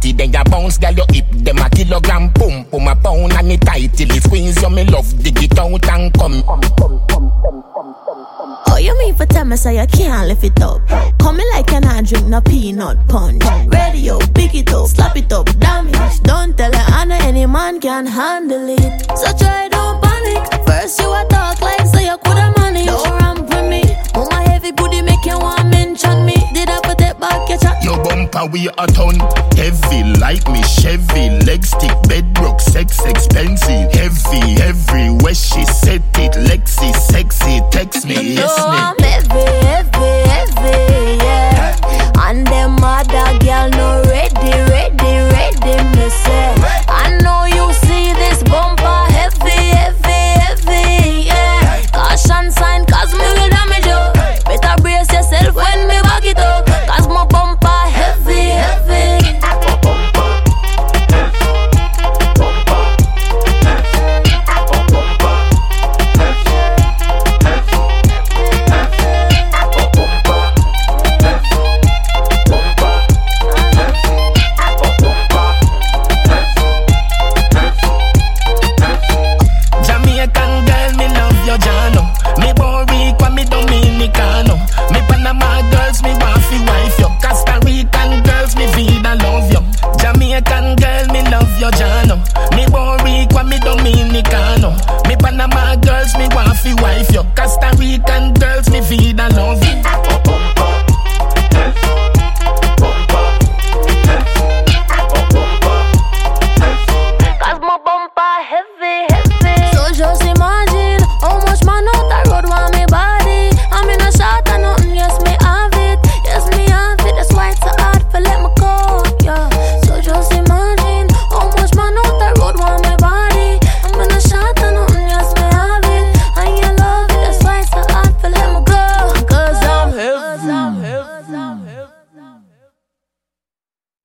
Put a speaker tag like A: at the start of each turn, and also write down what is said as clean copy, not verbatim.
A: body, then you bounce, girl, you hip them a kilogram, boom, boom, a pound, and it tight till it squeeze you, me love, dig it out and come.
B: Oh, you mean for tell me so you can't lift it up? Come me like you not drink no peanut punch. Radio, pick it up, slap it up, damage. Don't tell her I know any man can handle it. So try, don't panic. First you a talk like so you coulda manage. Don't ramp with me. Oh, my heavy booty make you want mention me. Did I put it back your chat?
A: Your bumper we a ton. Heavy like me Chevy. Leg stick, bedrock, sex expensive. Heavy, everywhere she set it. Lexi, sexy, text me,
B: you
A: yes
B: know
A: me.
B: I'm heavy, heavy.